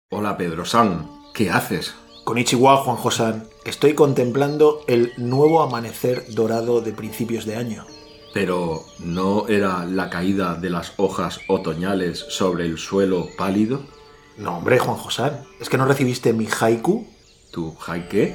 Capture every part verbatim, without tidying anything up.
Hola Pedro-san, ¿qué haces? Konnichiwa, Juanjo-san. Estoy contemplando el nuevo amanecer dorado de principios de año. ¿Pero no era la caída de las hojas otoñales sobre el suelo pálido? No, hombre, Juanjo-san. ¿Es que no recibiste mi haiku? ¿Tu haiku?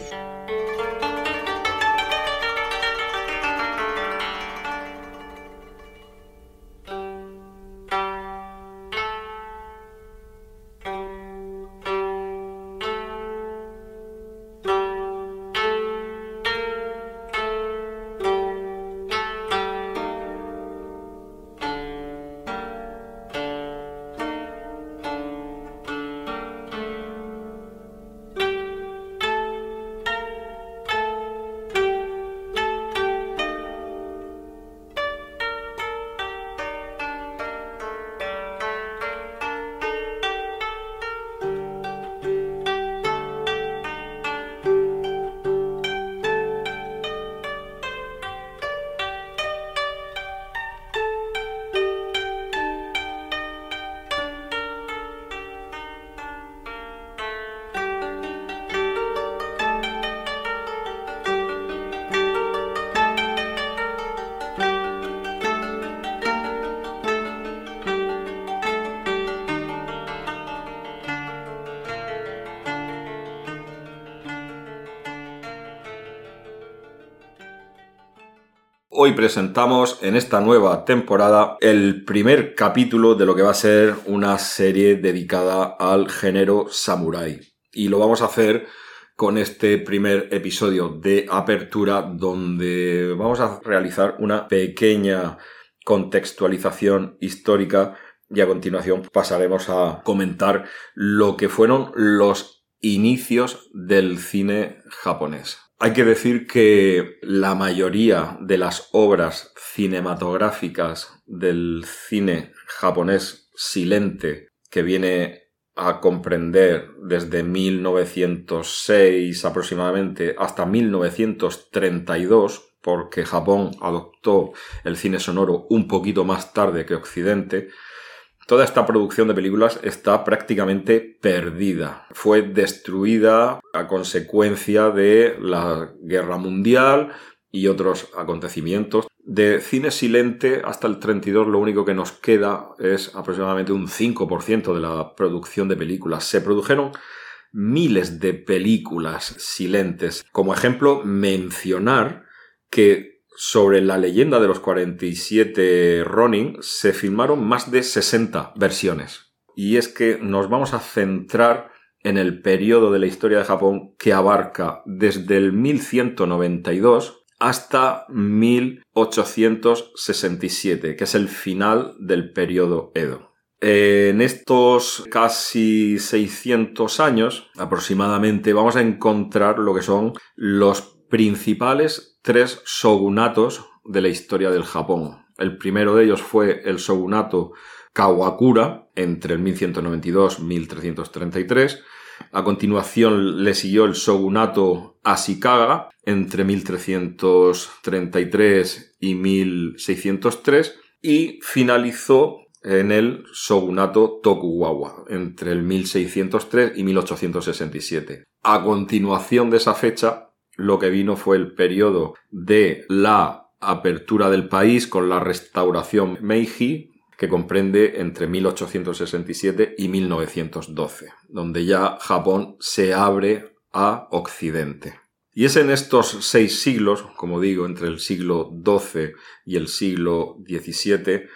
Hoy presentamos en esta nueva temporada el primer capítulo de lo que va a ser una serie dedicada al género samurái. Y lo vamos a hacer con este primer episodio de apertura donde vamos a realizar una pequeña contextualización histórica y a continuación pasaremos a comentar lo que fueron los inicios del cine japonés. Hay que decir que la mayoría de las obras cinematográficas del cine japonés silente, que viene a comprender desde mil novecientos seis aproximadamente hasta mil novecientos treinta y dos, porque Japón adoptó el cine sonoro un poquito más tarde que Occidente, toda esta producción de películas está prácticamente perdida. Fue destruida a consecuencia de la Guerra Mundial y otros acontecimientos. De cine silente hasta el treinta y dos lo único que nos queda es aproximadamente un cinco por ciento de la producción de películas. Se produjeron miles de películas silentes. Como ejemplo, mencionar que sobre la leyenda de los cuarenta y siete Ronin se filmaron más de sesenta versiones. Y es que nos vamos a centrar en el periodo de la historia de Japón que abarca desde el mil ciento noventa y dos hasta mil ochocientos sesenta y siete, que es el final del periodo Edo. En estos casi seiscientos años aproximadamente vamos a encontrar lo que son los principales tres shogunatos de la historia del Japón. El primero de ellos fue el shogunato Kawakura entre el mil ciento noventa y dos y mil trescientos treinta y tres. A continuación le siguió el shogunato Ashikaga entre mil trescientos treinta y tres y mil seiscientos tres y finalizó en el shogunato Tokugawa entre el mil seiscientos tres y mil ochocientos sesenta y siete. A continuación de esa fecha lo que vino fue el periodo de la apertura del país con la restauración Meiji, que comprende entre mil ochocientos sesenta y siete y mil novecientos doce, donde ya Japón se abre a Occidente. Y es en estos seis siglos, como digo, entre el siglo doce y el siglo diecisiete,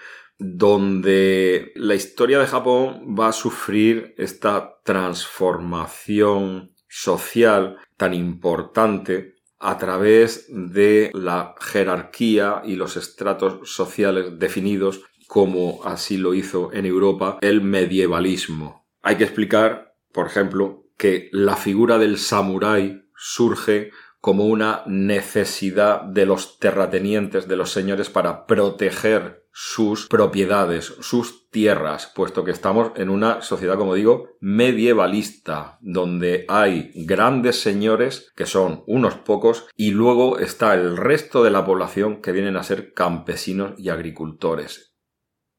donde la historia de Japón va a sufrir esta transformación social tan importante a través de la jerarquía y los estratos sociales definidos, como así lo hizo en Europa el medievalismo. Hay que explicar, por ejemplo, que la figura del samurái surge como una necesidad de los terratenientes, de los señores, para proteger sus propiedades, sus tierras, puesto que estamos en una sociedad, como digo, medievalista, donde hay grandes señores, que son unos pocos, y luego está el resto de la población que vienen a ser campesinos y agricultores.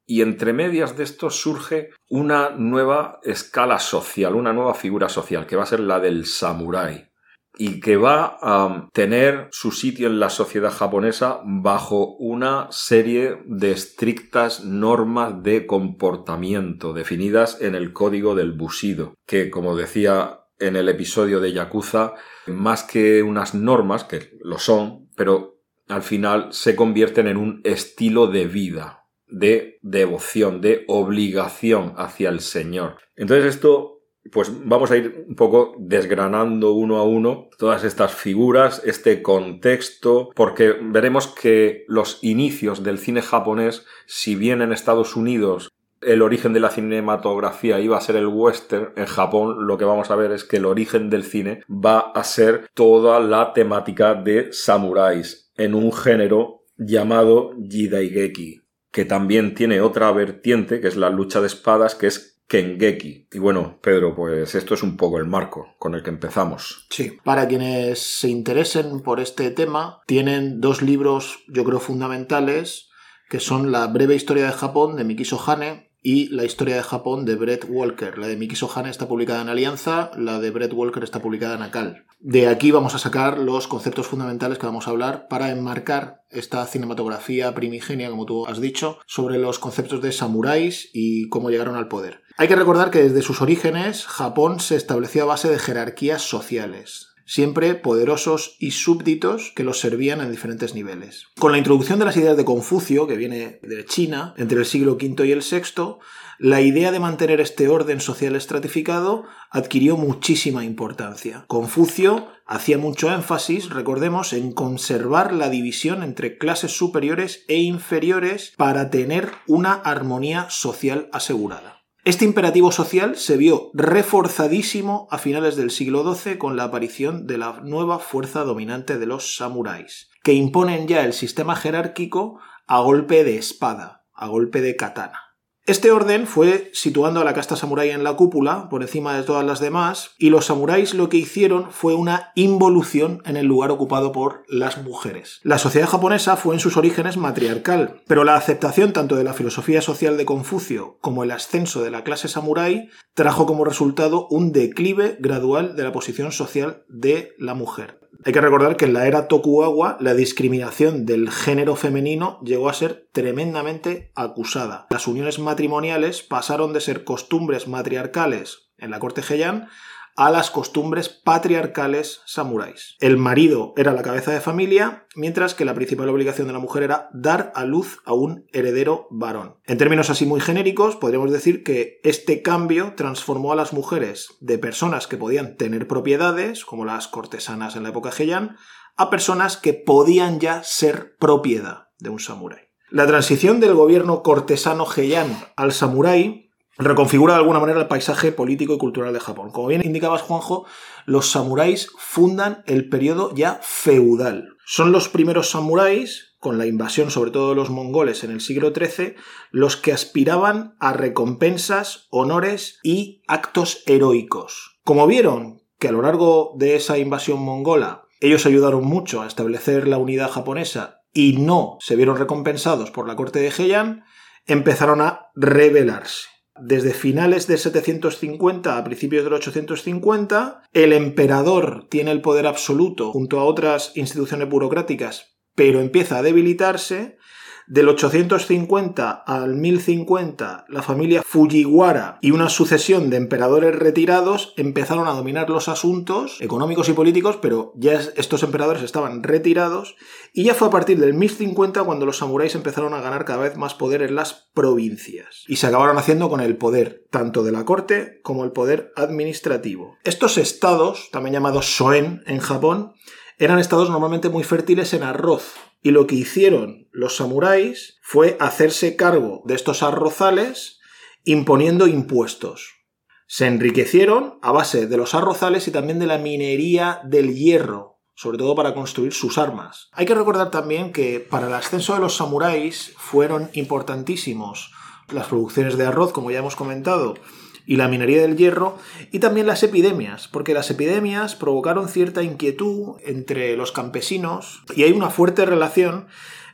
Y entre medias de esto surge una nueva escala social, una nueva figura social, que va a ser la del samurái, y que va a tener su sitio en la sociedad japonesa bajo una serie de estrictas normas de comportamiento definidas en el código del Bushido, que, como decía en el episodio de Yakuza, más que unas normas, que lo son, pero al final se convierten en un estilo de vida, de devoción, de obligación hacia el Señor. Entonces esto, pues vamos a ir un poco desgranando uno a uno todas estas figuras, este contexto, porque veremos que los inicios del cine japonés, si bien en Estados Unidos el origen de la cinematografía iba a ser el western, en Japón lo que vamos a ver es que el origen del cine va a ser toda la temática de samuráis en un género llamado Jidaigeki, que también tiene otra vertiente, que es la lucha de espadas, que es Kengeki. Y bueno, Pedro, pues esto es un poco el marco con el que empezamos. Sí, para quienes se interesen por este tema, tienen dos libros, yo creo, fundamentales, que son La breve historia de Japón, de Mikiso Hane, y La historia de Japón, de Brett Walker. La de Mikiso Hane está publicada en Alianza, la de Brett Walker está publicada en Akal. De aquí vamos a sacar los conceptos fundamentales que vamos a hablar para enmarcar esta cinematografía primigenia, como tú has dicho, sobre los conceptos de samuráis y cómo llegaron al poder. Hay que recordar que desde sus orígenes, Japón se estableció a base de jerarquías sociales, siempre poderosos y súbditos que los servían en diferentes niveles. Con la introducción de las ideas de Confucio, que viene de China, entre el siglo quinto y el sexto, la idea de mantener este orden social estratificado adquirió muchísima importancia. Confucio hacía mucho énfasis, recordemos, en conservar la división entre clases superiores e inferiores para tener una armonía social asegurada. Este imperativo social se vio reforzadísimo a finales del siglo doce con la aparición de la nueva fuerza dominante de los samuráis, que imponen ya el sistema jerárquico a golpe de espada, a golpe de katana. Este orden fue situando a la casta samurái en la cúpula, por encima de todas las demás, y los samuráis lo que hicieron fue una involución en el lugar ocupado por las mujeres. La sociedad japonesa fue en sus orígenes matriarcal, pero la aceptación tanto de la filosofía social de Confucio como el ascenso de la clase samurái trajo como resultado un declive gradual de la posición social de la mujer. Hay que recordar que en la era Tokugawa la discriminación del género femenino llegó a ser tremendamente acusada. Las uniones matrimoniales pasaron de ser costumbres matriarcales en la corte Heian a las costumbres patriarcales samuráis. El marido era la cabeza de familia, mientras que la principal obligación de la mujer era dar a luz a un heredero varón. En términos así muy genéricos, podríamos decir que este cambio transformó a las mujeres de personas que podían tener propiedades, como las cortesanas en la época Heian, a personas que podían ya ser propiedad de un samurái. La transición del gobierno cortesano Heian al samurái reconfigura de alguna manera el paisaje político y cultural de Japón. Como bien indicabas, Juanjo, los samuráis fundan el periodo ya feudal. Son los primeros samuráis, con la invasión sobre todo de los mongoles en el siglo trece, los que aspiraban a recompensas, honores y actos heroicos. Como vieron que a lo largo de esa invasión mongola ellos ayudaron mucho a establecer la unidad japonesa y no se vieron recompensados por la corte de Heian, empezaron a rebelarse. Desde finales de setecientos cincuenta a principios del ochocientos cincuenta, el emperador tiene el poder absoluto junto a otras instituciones burocráticas, pero empieza a debilitarse. Del ochocientos cincuenta al mil cincuenta, la familia Fujiwara y una sucesión de emperadores retirados empezaron a dominar los asuntos económicos y políticos, pero ya estos emperadores estaban retirados, y ya fue a partir del mil cincuenta cuando los samuráis empezaron a ganar cada vez más poder en las provincias, y se acabaron haciendo con el poder tanto de la corte como el poder administrativo. Estos estados, también llamados shoen en Japón, eran estados normalmente muy fértiles en arroz, y lo que hicieron los samuráis fue hacerse cargo de estos arrozales imponiendo impuestos. Se enriquecieron a base de los arrozales y también de la minería del hierro, sobre todo para construir sus armas. Hay que recordar también que para el ascenso de los samuráis fueron importantísimos las producciones de arroz, como ya hemos comentado, y la minería del hierro, y también las epidemias, porque las epidemias provocaron cierta inquietud entre los campesinos, y hay una fuerte relación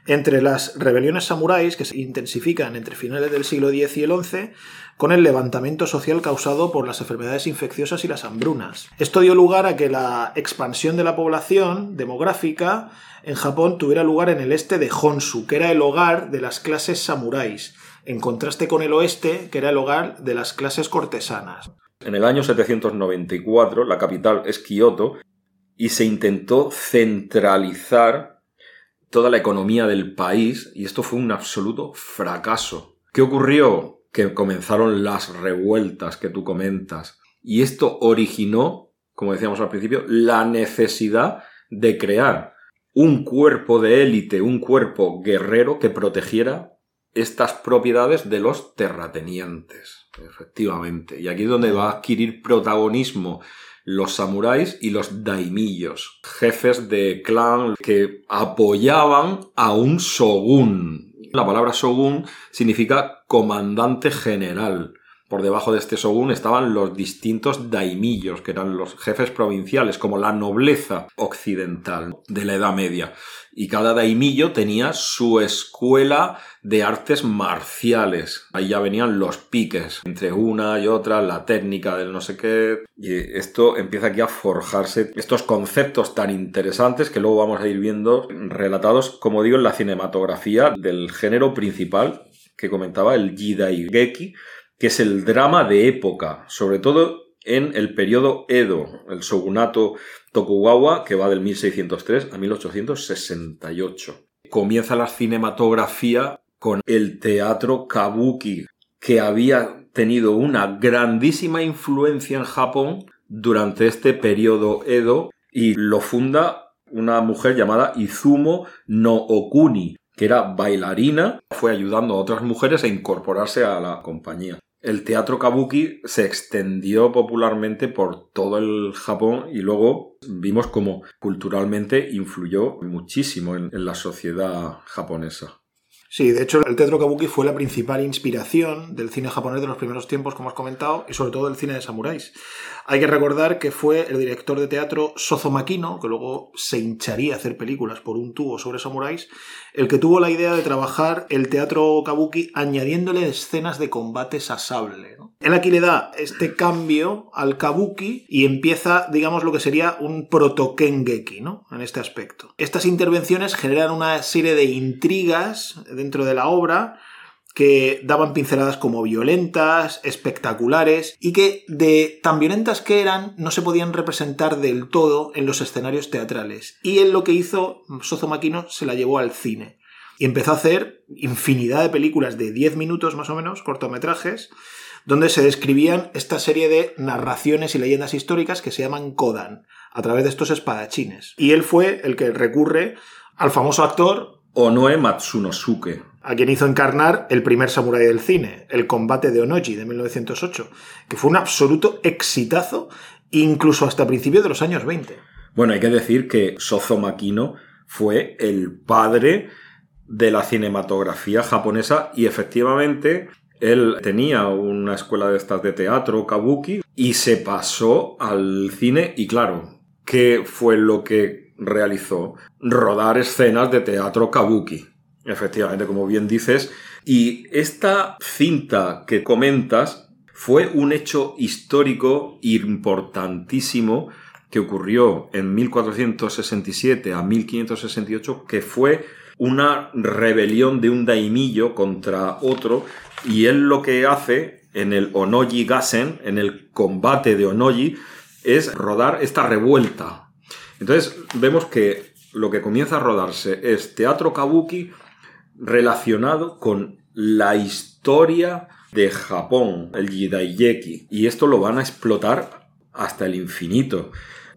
entre las rebeliones samuráis que se intensifican entre finales del siglo diez y el once con el levantamiento social causado por las enfermedades infecciosas y las hambrunas. Esto dio lugar a que la expansión de la población demográfica en Japón tuviera lugar en el este de Honshu, que era el hogar de las clases samuráis, en contraste con el oeste, que era el hogar de las clases cortesanas. En el año setecientos noventa y cuatro, la capital es Kioto, y se intentó centralizar toda la economía del país, y esto fue un absoluto fracaso. ¿Qué ocurrió? Que comenzaron las revueltas que tú comentas, y esto originó, como decíamos al principio, la necesidad de crear un cuerpo de élite, un cuerpo guerrero que protegiera estas propiedades de los terratenientes, efectivamente. Y aquí es donde va a adquirir protagonismo los samuráis y los daimiyos, jefes de clan que apoyaban a un shogun. La palabra shogun significa comandante general. Por debajo de este shogun estaban los distintos daimiyos, que eran los jefes provinciales, como la nobleza occidental de la Edad Media. Y cada daimiyo tenía su escuela de artes marciales. Ahí ya venían los piques, entre una y otra, la técnica del no sé qué. Y esto empieza aquí a forjarse estos conceptos tan interesantes que luego vamos a ir viendo relatados, como digo, en la cinematografía del género principal que comentaba, el Jidaigeki, que es el drama de época, sobre todo en el periodo Edo, el shogunato Tokugawa, que va del mil seiscientos tres a mil ochocientos sesenta y ocho. Comienza la cinematografía con el teatro kabuki, que había tenido una grandísima influencia en Japón durante este periodo Edo, y lo funda una mujer llamada Izumo no Okuni, que era bailarina, fue ayudando a otras mujeres a incorporarse a la compañía. El teatro kabuki se extendió popularmente por todo el Japón y luego vimos cómo culturalmente influyó muchísimo en, en la sociedad japonesa. Sí, de hecho el teatro kabuki fue la principal inspiración del cine japonés de los primeros tiempos, como has comentado, y sobre todo del cine de samuráis. Hay que recordar que fue el director de teatro Sozo Makino, que luego se hincharía a hacer películas por un tubo sobre samuráis, el que tuvo la idea de trabajar el teatro kabuki añadiéndole escenas de combates a sable, ¿no? Él aquí le da este cambio al kabuki y empieza, digamos, lo que sería un proto-kengeki, ¿no? En este aspecto. Estas intervenciones generan una serie de intrigas dentro de la obra que daban pinceladas como violentas, espectaculares, y que de tan violentas que eran no se podían representar del todo en los escenarios teatrales. Y él lo que hizo, Sozo Makino, se la llevó al cine. Y empezó a hacer infinidad de películas de diez minutos más o menos, cortometrajes, donde se describían esta serie de narraciones y leyendas históricas que se llaman Kodan, a través de estos espadachines. Y él fue el que recurre al famoso actor Onoe Matsunosuke, a quien hizo encarnar el primer samurái del cine, El combate de Onoji, de mil novecientos ocho, que fue un absoluto exitazo, incluso hasta principios de los años veinte. Bueno, hay que decir que Sozo Makino fue el padre de la cinematografía japonesa y efectivamente él tenía una escuela de estas de teatro, kabuki, y se pasó al cine y claro, ¿qué fue lo que realizó? Rodar escenas de teatro kabuki. Efectivamente, como bien dices. Y esta cinta que comentas fue un hecho histórico importantísimo que ocurrió en mil cuatrocientos sesenta y siete a mil quinientos sesenta y ocho, que fue una rebelión de un daimyo contra otro, y él lo que hace en el Onoji Gassen, en el combate de Onoji, es rodar esta revuelta. Entonces vemos que lo que comienza a rodarse es teatro kabuki relacionado con la historia de Japón, el Jidaigeki, y esto lo van a explotar hasta el infinito.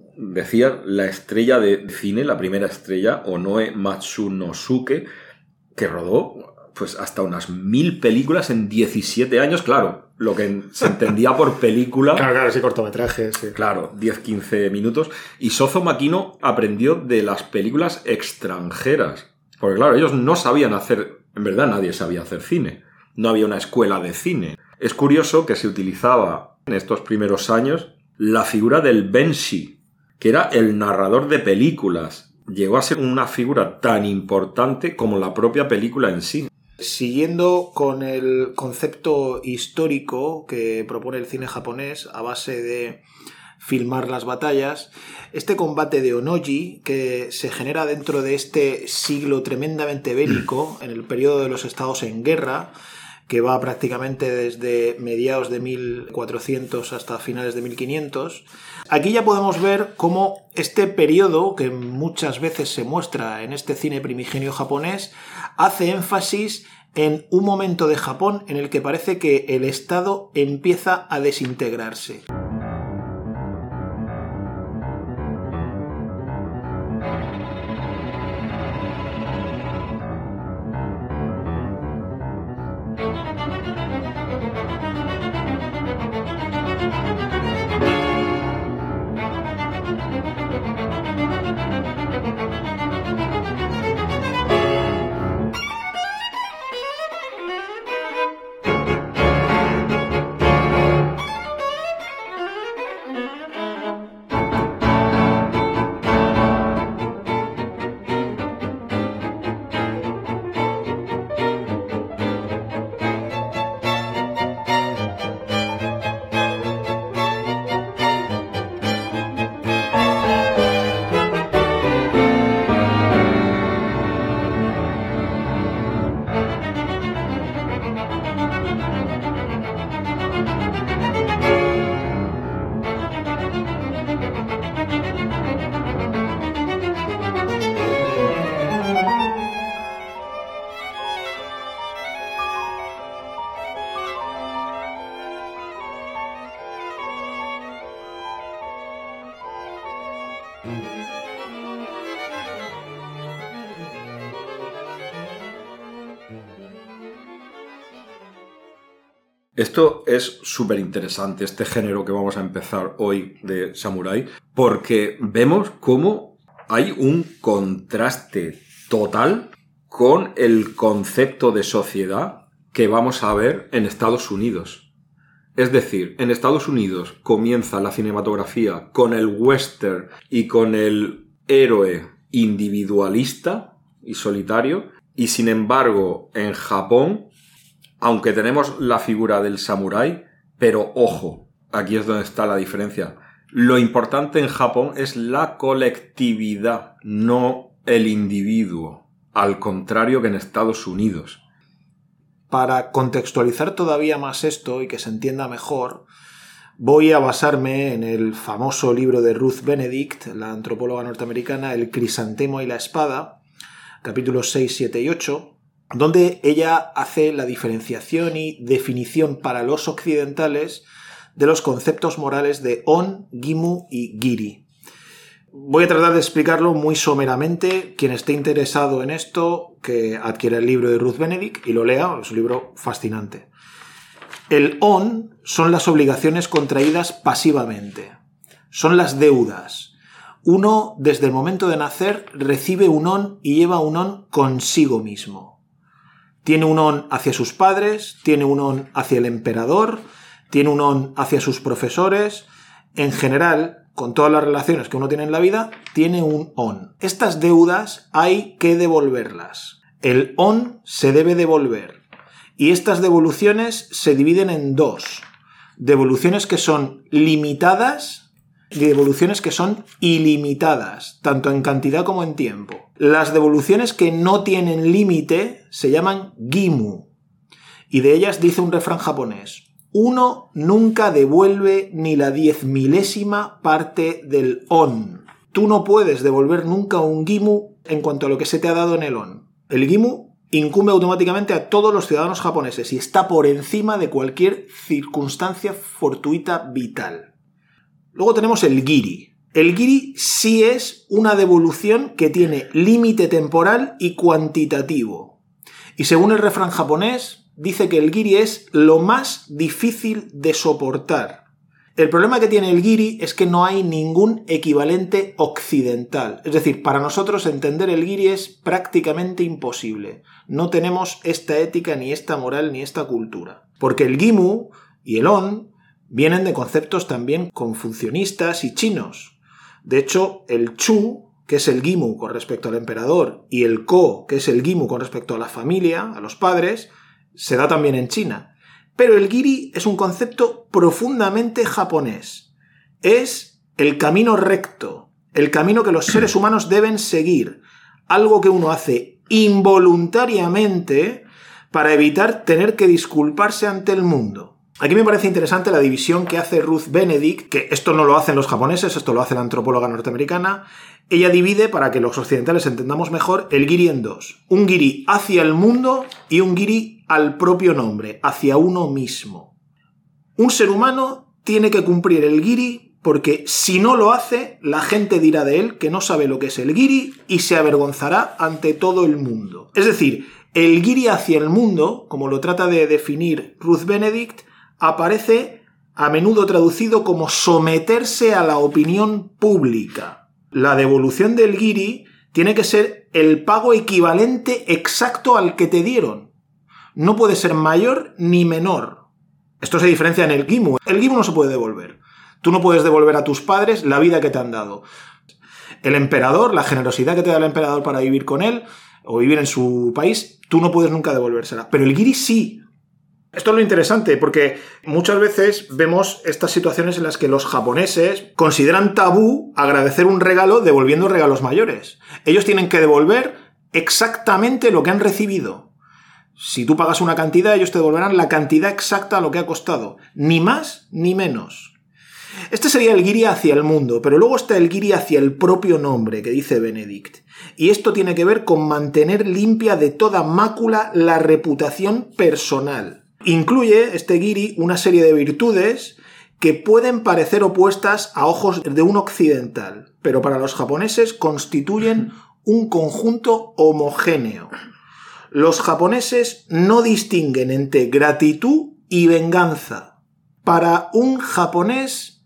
Decía la estrella de cine, la primera estrella, Onoe Matsunosuke, que rodó pues hasta unas mil películas en diecisiete años, claro, lo que se entendía por película. Claro, claro, sí, cortometrajes, sí. Claro, diez a quince minutos. Y Sozo Makino aprendió de las películas extranjeras. Porque claro, ellos no sabían hacer, en verdad nadie sabía hacer cine. No había una escuela de cine. Es curioso que se utilizaba en estos primeros años la figura del Benshi, que era el narrador de películas. llegó a ser una figura tan importante como la propia película en sí. Siguiendo con el concepto histórico que propone el cine japonés a base de filmar las batallas, este combate de Onnoji, que se genera dentro de este siglo tremendamente bélico, en el periodo de los estados en guerra, que va prácticamente desde mediados de mil cuatrocientos hasta finales de mil quinientos. Aquí ya podemos ver cómo este periodo, que muchas veces se muestra en este cine primigenio japonés, hace énfasis en un momento de Japón en el que parece que el Estado empieza a desintegrarse. Esto es súper interesante, este género que vamos a empezar hoy de samurái, porque vemos cómo hay un contraste total con el concepto de sociedad que vamos a ver en Estados Unidos. Es decir, en Estados Unidos comienza la cinematografía con el western y con el héroe individualista y solitario, y sin embargo en Japón, aunque tenemos la figura del samurái, pero ojo, aquí es donde está la diferencia. Lo importante en Japón es la colectividad, no el individuo, al contrario que en Estados Unidos. Para contextualizar todavía más esto y que se entienda mejor, voy a basarme en el famoso libro de Ruth Benedict, la antropóloga norteamericana, El crisantemo y la espada, capítulos seis, siete y ocho, donde ella hace la diferenciación y definición para los occidentales de los conceptos morales de On, Gimu y Giri. Voy a tratar de explicarlo muy someramente. Quien esté interesado en esto, que adquiera el libro de Ruth Benedict y lo lea, es un libro fascinante. El On son las obligaciones contraídas pasivamente, son las deudas. Uno, desde el momento de nacer, recibe un On y lleva un On consigo mismo. Tiene un on hacia sus padres, tiene un on hacia el emperador, tiene un on hacia sus profesores. En general, con todas las relaciones que uno tiene en la vida, tiene un on. Estas deudas hay que devolverlas. El on se debe devolver. Y estas devoluciones se dividen en dos. Devoluciones que son limitadas y devoluciones que son ilimitadas, tanto en cantidad como en tiempo. Las devoluciones que no tienen límite se llaman gimu, y de ellas dice un refrán japonés: uno nunca devuelve ni la diez milésima parte del on. Tú no puedes devolver nunca un gimu en cuanto a lo que se te ha dado en el on. El gimu incumbe automáticamente a todos los ciudadanos japoneses y está por encima de cualquier circunstancia fortuita vital. Luego tenemos el giri. El giri sí es una devolución que tiene límite temporal y cuantitativo. Y según el refrán japonés, dice que el giri es lo más difícil de soportar. El problema que tiene el giri es que no hay ningún equivalente occidental. Es decir, para nosotros entender el giri es prácticamente imposible. No tenemos esta ética, ni esta moral, ni esta cultura. Porque el gimu y el on vienen de conceptos también confucionistas y chinos. De hecho, el chu, que es el Gimu con respecto al emperador, y el Ko, que es el Gimu con respecto a la familia, a los padres, se da también en China. Pero el Giri es un concepto profundamente japonés. Es el camino recto, el camino que los seres humanos deben seguir, algo que uno hace involuntariamente para evitar tener que disculparse ante el mundo. Aquí me parece interesante la división que hace Ruth Benedict, que esto no lo hacen los japoneses, esto lo hace la antropóloga norteamericana. Ella divide, para que los occidentales entendamos mejor, el Giri en dos. Un Giri hacia el mundo y un Giri al propio nombre, hacia uno mismo. Un ser humano tiene que cumplir el Giri porque si no lo hace, la gente dirá de él que no sabe lo que es el Giri y se avergonzará ante todo el mundo. Es decir, el Giri hacia el mundo, como lo trata de definir Ruth Benedict, aparece a menudo traducido como someterse a la opinión pública. La devolución del Giri tiene que ser el pago equivalente exacto al que te dieron. No puede ser mayor ni menor. Esto se diferencia en el Gimu. El Gimu no se puede devolver. Tú no puedes devolver a tus padres la vida que te han dado. El emperador, la generosidad que te da el emperador para vivir con él o vivir en su país, tú no puedes nunca devolvérsela. Pero el Giri sí. Esto es lo interesante, porque muchas veces vemos estas situaciones en las que los japoneses consideran tabú agradecer un regalo devolviendo regalos mayores. Ellos tienen que devolver exactamente lo que han recibido. Si tú pagas una cantidad, ellos te devolverán la cantidad exacta a lo que ha costado. Ni más ni menos. Este sería el Giri hacia el mundo, pero luego está el Giri hacia el propio nombre, que dice Benedict. Y esto tiene que ver con mantener limpia de toda mácula la reputación personal. Incluye este Giri una serie de virtudes que pueden parecer opuestas a ojos de un occidental, pero para los japoneses constituyen un conjunto homogéneo. Los japoneses no distinguen entre gratitud y venganza. Para un japonés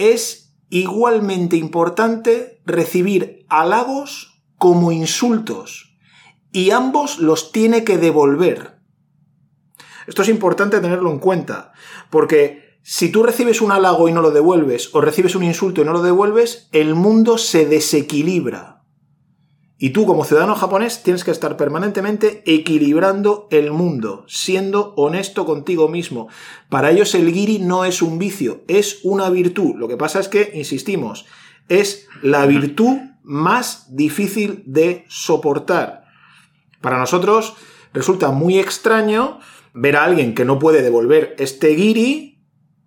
es igualmente importante recibir halagos como insultos, y ambos los tiene que devolver. Esto es importante tenerlo en cuenta, porque si tú recibes un halago y no lo devuelves, o recibes un insulto y no lo devuelves, el mundo se desequilibra. Y tú, como ciudadano japonés, tienes que estar permanentemente equilibrando el mundo, siendo honesto contigo mismo. Para ellos el Giri no es un vicio, es una virtud. Lo que pasa es que, insistimos, es la virtud más difícil de soportar. Para nosotros resulta muy extraño ver a alguien que no puede devolver este Giri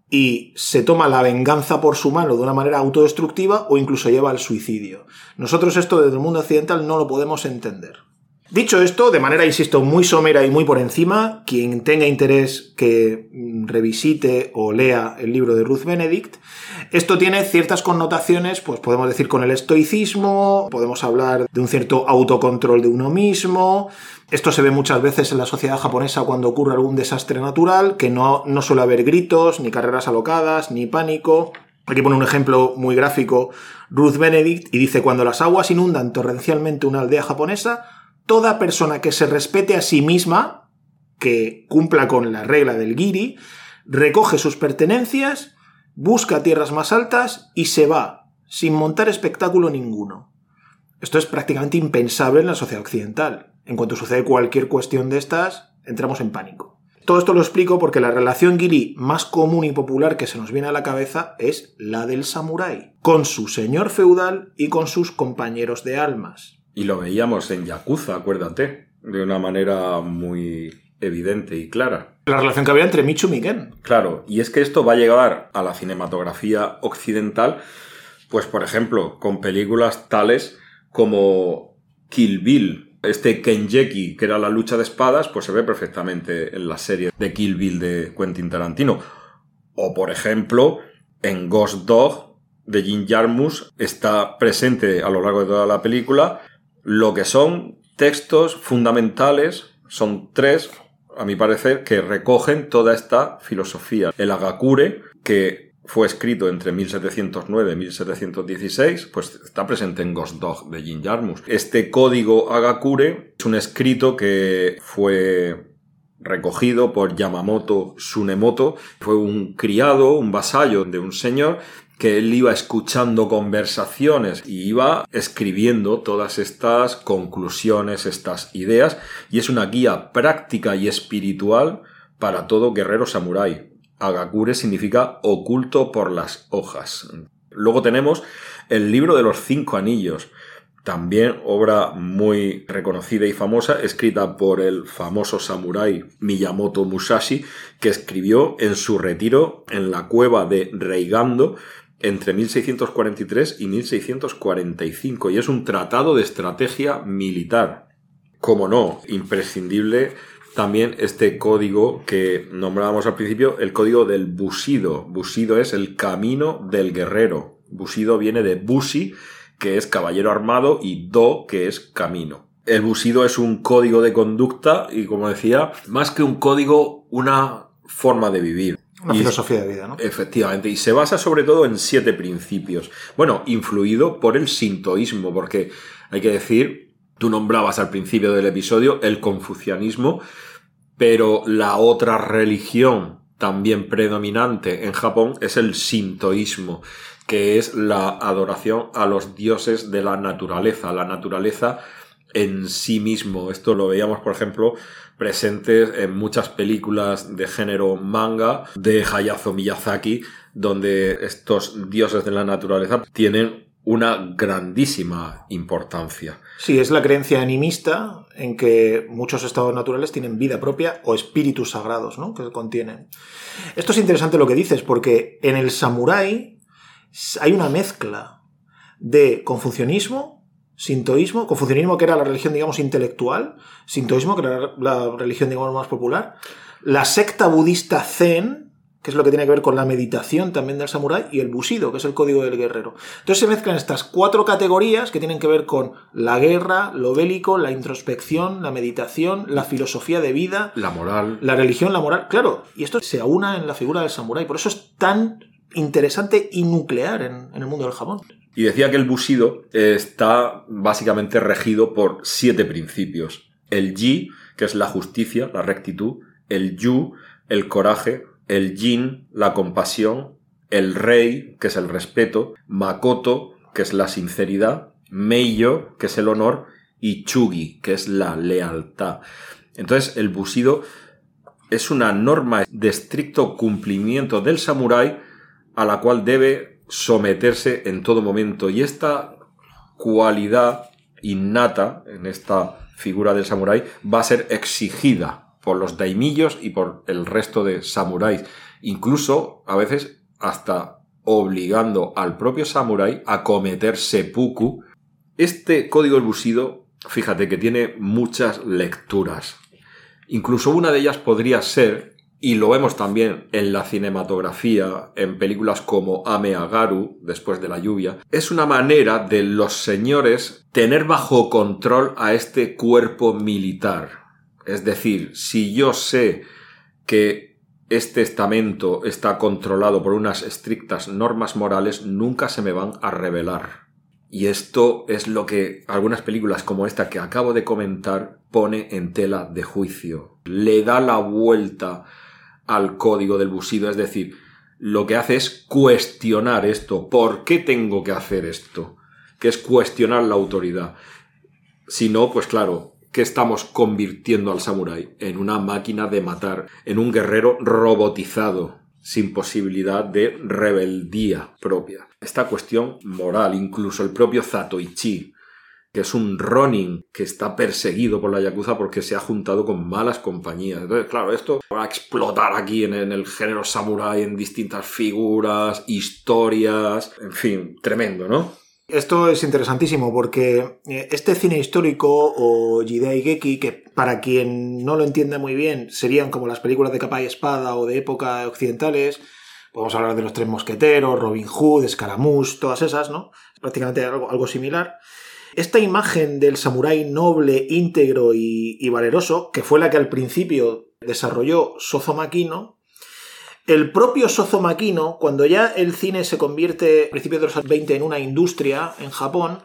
y se toma la venganza por su mano de una manera autodestructiva o incluso lleva al suicidio. Nosotros esto desde el mundo occidental no lo podemos entender. Dicho esto, de manera, insisto, muy somera y muy por encima, quien tenga interés que revisite o lea el libro de Ruth Benedict, esto tiene ciertas connotaciones, pues podemos decir con el estoicismo, podemos hablar de un cierto autocontrol de uno mismo. Esto se ve muchas veces en la sociedad japonesa cuando ocurre algún desastre natural, que no, no suele haber gritos, ni carreras alocadas, ni pánico. Aquí pone un ejemplo muy gráfico Ruth Benedict y dice: cuando las aguas inundan torrencialmente una aldea japonesa, toda persona que se respete a sí misma, que cumpla con la regla del Giri, recoge sus pertenencias, busca tierras más altas y se va, sin montar espectáculo ninguno. Esto es prácticamente impensable en la sociedad occidental. En cuanto sucede cualquier cuestión de estas, entramos en pánico. Todo esto lo explico porque la relación Giri más común y popular que se nos viene a la cabeza es la del samurái, con su señor feudal y con sus compañeros de armas. Y lo veíamos en Yakuza, acuérdate, de una manera muy evidente y clara. La relación que había entre Michu y Gen. Claro, y es que esto va a llegar a la cinematografía occidental, pues por ejemplo, con películas tales como Kill Bill. Este Kenjeki, que era la lucha de espadas, pues se ve perfectamente en la serie de Kill Bill de Quentin Tarantino. O por ejemplo, en Ghost Dog de Jim Jarmusch está presente a lo largo de toda la película lo que son textos fundamentales, son tres, a mi parecer, que recogen toda esta filosofía. El Hagakure, que fue escrito entre mil setecientos nueve y mil setecientos dieciséis, pues está presente en Ghost Dog de Jim Jarmusch. Este código Hagakure es un escrito que fue recogido por Yamamoto Tsunemoto. Fue un criado, un vasallo de un señor que él iba escuchando conversaciones y iba escribiendo todas estas conclusiones, estas ideas, y es una guía práctica y espiritual para todo guerrero samurái. Hagakure significa oculto por las hojas. Luego tenemos el libro de los cinco anillos, también obra muy reconocida y famosa, escrita por el famoso samurái Miyamoto Musashi, que escribió en su retiro en la cueva de Reigando entre mil seiscientos cuarenta y tres y mil seiscientos cuarenta y cinco, y es un tratado de estrategia militar. Como no, imprescindible también este código que nombrábamos al principio, el código del Bushido. Bushido es el camino del guerrero. Bushido viene de Bushi, que es caballero armado, y Do, que es camino. El Bushido es un código de conducta y, como decía, más que un código, una forma de vivir. Una y, filosofía de vida, ¿no? Efectivamente, y se basa sobre todo en siete principios. Bueno, influido por el sintoísmo, porque hay que decir, tú nombrabas al principio del episodio el confucianismo, pero la otra religión también predominante en Japón es el sintoísmo, que es la adoración a los dioses de la naturaleza, la naturaleza en sí mismo. Esto lo veíamos, por ejemplo, presentes en muchas películas de género manga de Hayao Miyazaki, donde estos dioses de la naturaleza tienen una grandísima importancia. Sí, es la creencia animista en que muchos estados naturales tienen vida propia o espíritus sagrados, ¿no?, que contienen. Esto es interesante lo que dices, porque en el samurái hay una mezcla de confucianismo, sintoísmo, confucianismo que era la religión, digamos, intelectual, sintoísmo que era la religión, digamos, más popular, la secta budista Zen, que es lo que tiene que ver con la meditación también del samurái, y el Bushido, que es el código del guerrero. Entonces se mezclan estas cuatro categorías que tienen que ver con la guerra, lo bélico, la introspección, la meditación, la filosofía de vida, la moral, la religión, la moral. Claro, y esto se aúna en la figura del samurái. Por eso es tan interesante y nuclear en, en el mundo del Japón. Y decía que el Bushido está básicamente regido por siete principios. El Ji, que es la justicia, la rectitud. El Yu, el coraje. El Jin, la compasión. El Rei, que es el respeto. Makoto, que es la sinceridad. Meiyo, que es el honor. Y Chugi, que es la lealtad. Entonces, el Bushido es una norma de estricto cumplimiento del samurái a la cual debe someterse en todo momento. Y esta cualidad innata en esta figura del samurái va a ser exigida por los daimiyos y por el resto de samuráis, incluso a veces hasta obligando al propio samurái a cometer seppuku. Este código del Bushido, fíjate que tiene muchas lecturas. Incluso una de ellas podría ser, y lo vemos también en la cinematografía, en películas como Ame Agaru, Después de la lluvia, es una manera de los señores tener bajo control a este cuerpo militar. Es decir, si yo sé que este estamento está controlado por unas estrictas normas morales, nunca se me van a rebelar. Y esto es lo que algunas películas como esta que acabo de comentar pone en tela de juicio. Le da la vuelta al código del Bushido, es decir, lo que hace es cuestionar esto. ¿Por qué tengo que hacer esto? Que es cuestionar la autoridad. Si no, pues claro, ¿qué estamos convirtiendo al samurái? En una máquina de matar, en un guerrero robotizado, sin posibilidad de rebeldía propia. Esta cuestión moral, incluso el propio Zatoichi, que es un ronin que está perseguido por la yakuza porque se ha juntado con malas compañías. Entonces, claro, esto va a explotar aquí en, en el género samurái, en distintas figuras, historias, en fin, tremendo, ¿no? Esto es interesantísimo porque este cine histórico o Jidai Geki, que para quien no lo entienda muy bien serían como las películas de capa y espada o de época occidentales, podemos hablar de Los Tres Mosqueteros, Robin Hood, Scaramouche, todas esas, ¿no? Prácticamente algo, algo similar. Esta imagen del samurái noble, íntegro y, y valeroso, que fue la que al principio desarrolló Sozo Makino, el propio Sozo Makino, cuando ya el cine se convierte a principios de los veinte en una industria en Japón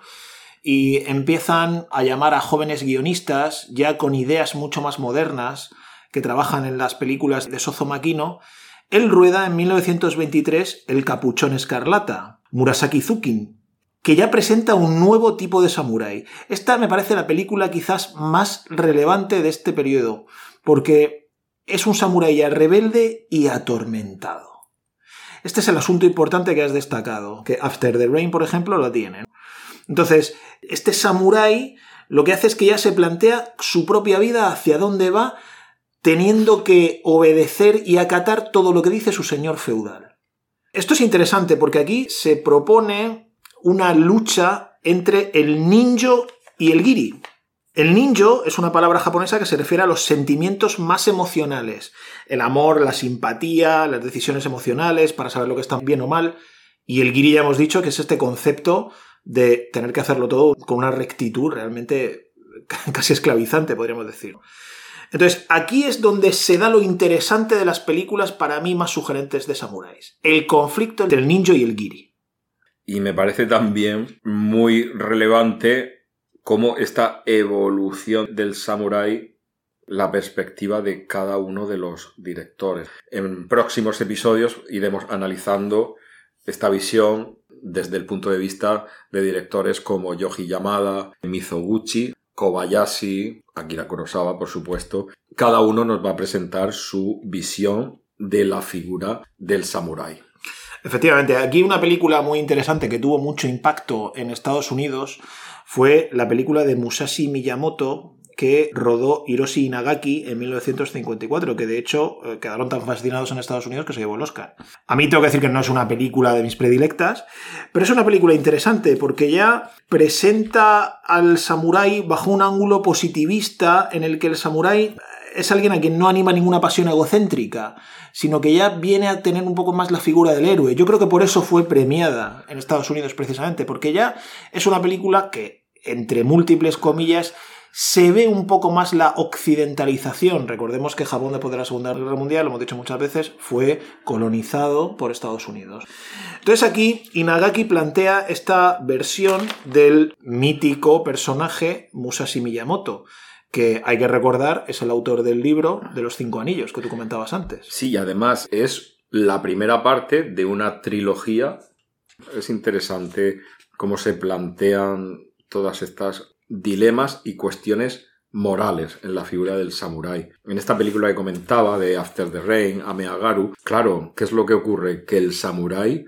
y empiezan a llamar a jóvenes guionistas ya con ideas mucho más modernas que trabajan en las películas de Sozo Makino, Él rueda en mil novecientos veintitrés El Capuchón Escarlata, Murasaki Zukin, que ya presenta un nuevo tipo de samurái. Esta me parece la película quizás más relevante de este periodo, porque es un samurái ya rebelde y atormentado. Este es el asunto importante que has destacado, que After the Rain, por ejemplo, lo tiene. Entonces, este samurái lo que hace es que ya se plantea su propia vida, hacia dónde va, teniendo que obedecer y acatar todo lo que dice su señor feudal. Esto es interesante porque aquí se propone una lucha entre el ninjo y el giri. El ninjo es una palabra japonesa que se refiere a los sentimientos más emocionales. El amor, la simpatía, las decisiones emocionales para saber lo que está bien o mal. Y el giri ya hemos dicho que es este concepto de tener que hacerlo todo con una rectitud realmente casi esclavizante, podríamos decir. Entonces, aquí es donde se da lo interesante de las películas para mí más sugerentes de samuráis. El conflicto entre el ninja y el giri. Y me parece también muy relevante cómo esta evolución del samurái, la perspectiva de cada uno de los directores. En próximos episodios iremos analizando esta visión desde el punto de vista de directores como Yoji Yamada, Mizoguchi, Kobayashi, Akira Kurosawa, por supuesto. Cada uno nos va a presentar su visión de la figura del samurái. Efectivamente, aquí una película muy interesante que tuvo mucho impacto en Estados Unidos fue la película de Musashi Miyamoto, que rodó Hiroshi Inagaki en mil novecientos cincuenta y cuatro, que de hecho eh, quedaron tan fascinados en Estados Unidos que se llevó el Oscar. A mí tengo que decir que no es una película de mis predilectas, pero es una película interesante porque ya presenta al samurái bajo un ángulo positivista en el que el samurái es alguien a quien no anima ninguna pasión egocéntrica, sino que ya viene a tener un poco más la figura del héroe. Yo creo que por eso fue premiada en Estados Unidos precisamente, porque ya es una película que, entre múltiples comillas, se ve un poco más la occidentalización. Recordemos que Japón, después de la Segunda Guerra Mundial, lo hemos dicho muchas veces, fue colonizado por Estados Unidos. Entonces aquí Inagaki plantea esta versión del mítico personaje Musashi Miyamoto, que hay que recordar es el autor del libro de los Cinco Anillos que tú comentabas antes. Sí, y además es la primera parte de una trilogía. Es interesante cómo se plantean todas estas dilemas y cuestiones morales en la figura del samurái. En esta película que comentaba de After the Rain, Ameagaru, claro, ¿qué es lo que ocurre? Que el samurái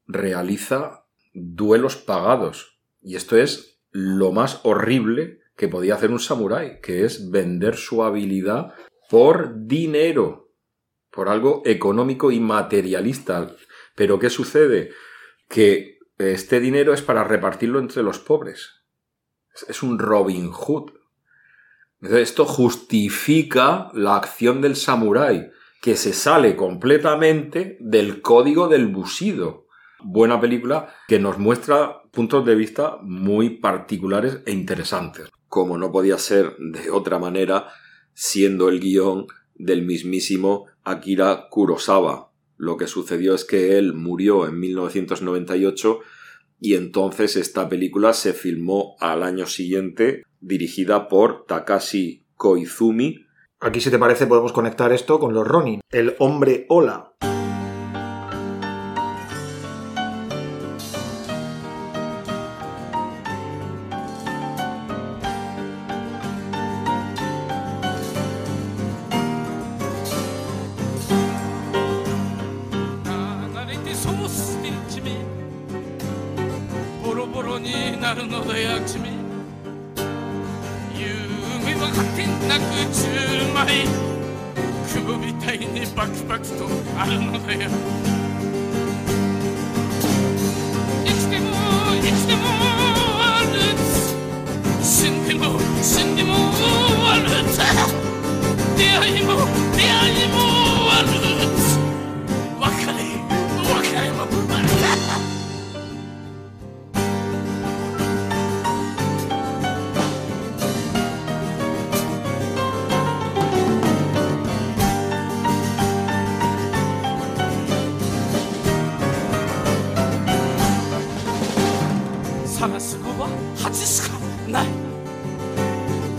realiza duelos pagados. Y esto es lo más horrible que podía hacer un samurái, que es vender su habilidad por dinero, por algo económico y materialista. Pero ¿qué sucede? Que este dinero es para repartirlo entre los pobres. Es un Robin Hood. Entonces, esto justifica la acción del samurái, que se sale completamente del código del bushido. Buena película que nos muestra puntos de vista muy particulares e interesantes. Como no podía ser de otra manera, siendo el guión del mismísimo Akira Kurosawa. Lo que sucedió es que él murió en mil novecientos noventa y ocho y entonces esta película se filmó al año siguiente, dirigida por Takashi Koizumi. Aquí, si te parece, podemos conectar esto con los Ronin. El hombre ola.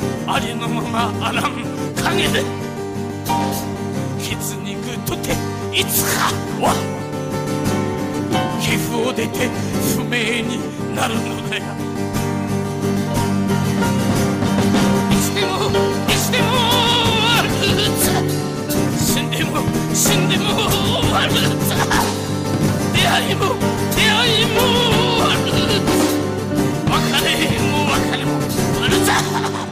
陰で血肉とていつかは皮膚を出て不明になるのだよ。いつでもいつでもワルツ、死んでも死んでもワルツ、出会いも出会いもワルツ、別れも別れもワルツ。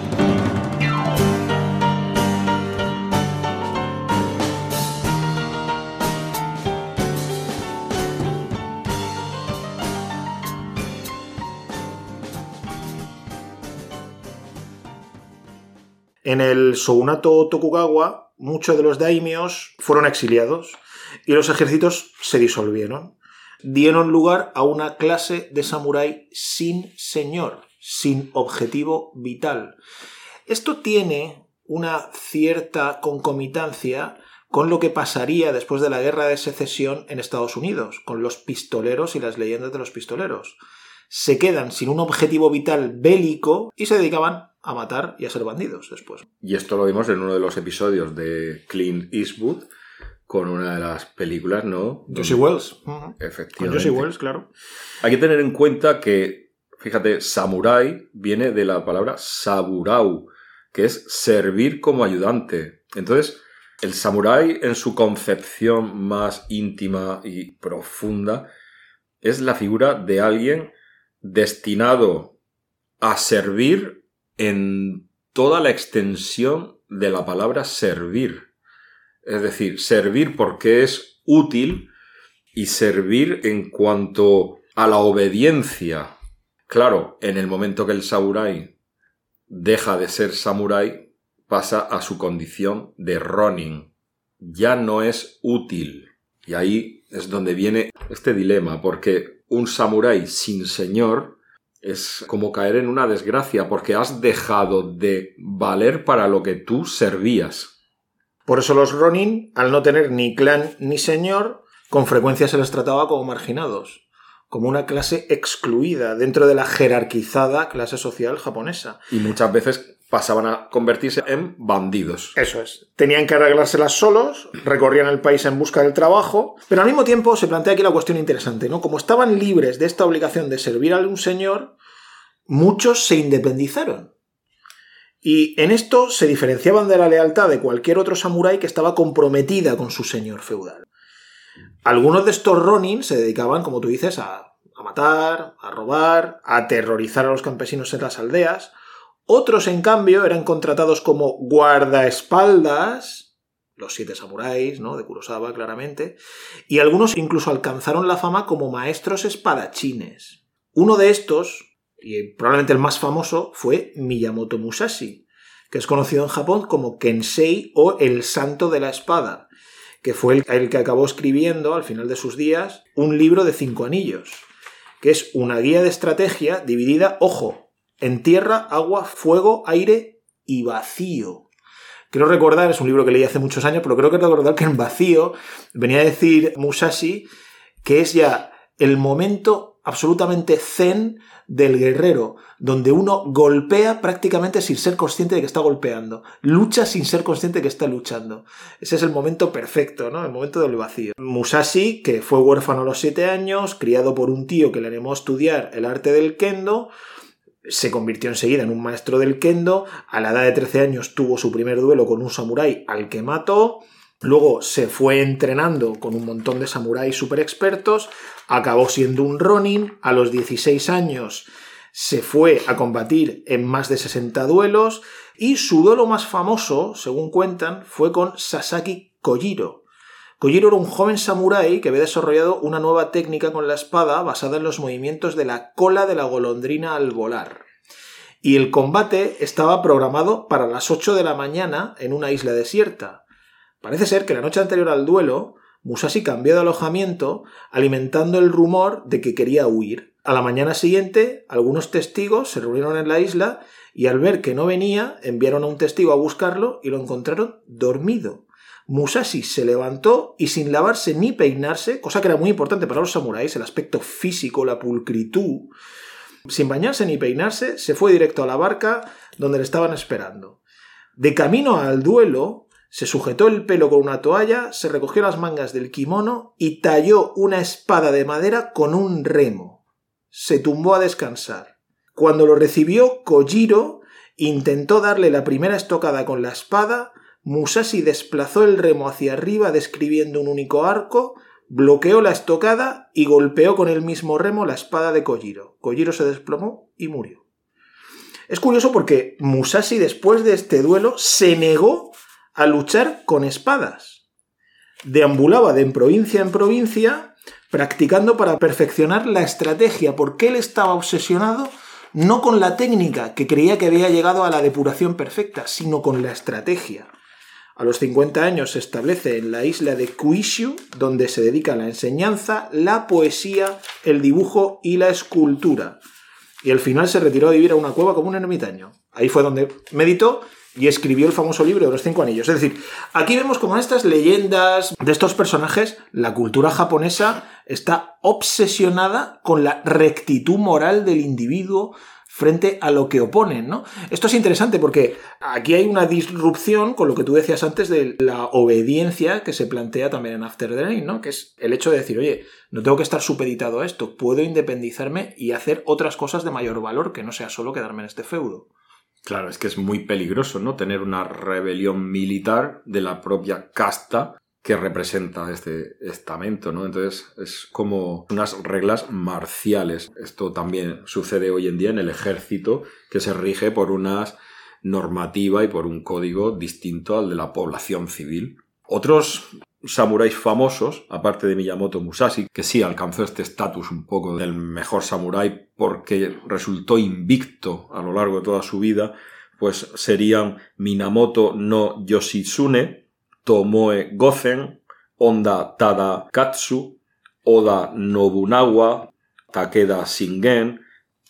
En el shogunato Tokugawa, muchos de los daimios fueron exiliados y los ejércitos se disolvieron. Dieron lugar a una clase de samurái sin señor, sin objetivo vital. Esto tiene una cierta concomitancia con lo que pasaría después de la Guerra de Secesión en Estados Unidos, con los pistoleros y las leyendas de los pistoleros. Se quedan sin un objetivo vital bélico y se dedicaban a matar y a ser bandidos después. Y esto lo vimos en uno de los episodios de Clint Eastwood, con una de las películas, ¿no? Josie Wells. Efectivamente. Con Josie Wells, claro. Hay que tener en cuenta que, fíjate, samurái viene de la palabra saburau, que es servir como ayudante. Entonces, el samurái en su concepción más íntima y profunda es la figura de alguien destinado a servir en toda la extensión de la palabra servir. Es decir, servir porque es útil y servir en cuanto a la obediencia. Claro, en el momento que el samurái deja de ser samurái, pasa a su condición de ronin. Ya no es útil. Y ahí es donde viene este dilema, porque un samurái sin señor es como caer en una desgracia, porque has dejado de valer para lo que tú servías. Por eso los ronin, al no tener ni clan ni señor, con frecuencia se les trataba como marginados, como una clase excluida dentro de la jerarquizada clase social japonesa. Y muchas veces pasaban a convertirse en bandidos. Eso es. Tenían que arreglárselas solos, recorrían el país en busca del trabajo, pero al mismo tiempo se plantea aquí la cuestión interesante, ¿no? Como estaban libres de esta obligación de servir a un señor, muchos se independizaron. Y en esto se diferenciaban de la lealtad de cualquier otro samurái que estaba comprometida con su señor feudal. Algunos de estos ronin se dedicaban, como tú dices, a, a matar, a robar, a aterrorizar a los campesinos en las aldeas. Otros, en cambio, eran contratados como guardaespaldas, los siete samuráis, ¿no?, de Kurosawa, claramente, y algunos incluso alcanzaron la fama como maestros espadachines. Uno de estos, y probablemente el más famoso, fue Miyamoto Musashi, que es conocido en Japón como Kensei o el Santo de la Espada, que fue el, el que acabó escribiendo, al final de sus días, un libro de cinco anillos, que es una guía de estrategia dividida, ojo, en tierra, agua, fuego, aire y vacío. Quiero recordar, es un libro que leí hace muchos años, pero creo que recordar que en vacío venía a decir Musashi que es ya el momento absolutamente zen del guerrero, donde uno golpea prácticamente sin ser consciente de que está golpeando, lucha sin ser consciente de que está luchando. Ese es el momento perfecto, ¿no? El momento del vacío. Musashi, que fue huérfano a los siete años, criado por un tío que le animó a estudiar el arte del kendo, se convirtió enseguida en un maestro del kendo. A la edad de trece años tuvo su primer duelo con un samurái al que mató. Luego se fue entrenando con un montón de samuráis súper expertos. Acabó siendo un ronin. A los dieciséis años se fue a combatir en más de sesenta duelos. Y su duelo más famoso, según cuentan, fue con Sasaki Kojiro. Kojiro era un joven samurái que había desarrollado una nueva técnica con la espada basada en los movimientos de la cola de la golondrina al volar. Y el combate estaba programado para las ocho de la mañana en una isla desierta. Parece ser que la noche anterior al duelo, Musashi cambió de alojamiento, alimentando el rumor de que quería huir. A la mañana siguiente, algunos testigos se reunieron en la isla y al ver que no venía, enviaron a un testigo a buscarlo y lo encontraron dormido. Musashi se levantó y sin lavarse ni peinarse, cosa que era muy importante para los samuráis, el aspecto físico, la pulcritud, sin bañarse ni peinarse, se fue directo a la barca donde le estaban esperando. De camino al duelo, se sujetó el pelo con una toalla, se recogió las mangas del kimono y talló una espada de madera con un remo. Se tumbó a descansar. Cuando lo recibió Kojiro, intentó darle la primera estocada con la espada. Musashi desplazó el remo hacia arriba describiendo un único arco, bloqueó la estocada y golpeó con el mismo remo la espada de Kojiro. Kojiro se desplomó y murió. Es curioso porque Musashi, después de este duelo, se negó a luchar con espadas. Deambulaba de provincia en provincia practicando para perfeccionar la estrategia, porque él estaba obsesionado no con la técnica, que creía que había llegado a la depuración perfecta, sino con la estrategia. A los cincuenta años se establece en la isla de Kyushu, donde se dedica a la enseñanza, la poesía, el dibujo y la escultura. Y al final se retiró a vivir a una cueva como un ermitaño. Ahí fue donde meditó y escribió el famoso libro de los cinco anillos. Es decir, aquí vemos como en estas leyendas de estos personajes, la cultura japonesa está obsesionada con la rectitud moral del individuo frente a lo que oponen, ¿no? Esto es interesante porque aquí hay una disrupción con lo que tú decías antes de la obediencia que se plantea también en After the Rain, ¿no? Que es el hecho de decir, oye, no tengo que estar supeditado a esto, puedo independizarme y hacer otras cosas de mayor valor que no sea solo quedarme en este feudo. Claro, es que es muy peligroso, ¿no? Tener una rebelión militar de la propia casta que representa este estamento, ¿no? Entonces es como unas reglas marciales. Esto también sucede hoy en día en el ejército, que se rige por una normativa y por un código distinto al de la población civil. Otros samuráis famosos, aparte de Miyamoto Musashi, que sí alcanzó este estatus un poco del mejor samurái porque resultó invicto a lo largo de toda su vida, pues serían Minamoto no Yoshitsune, Tomoe Gozen, Honda Tadakatsu, Oda Nobunaga, Takeda Shingen,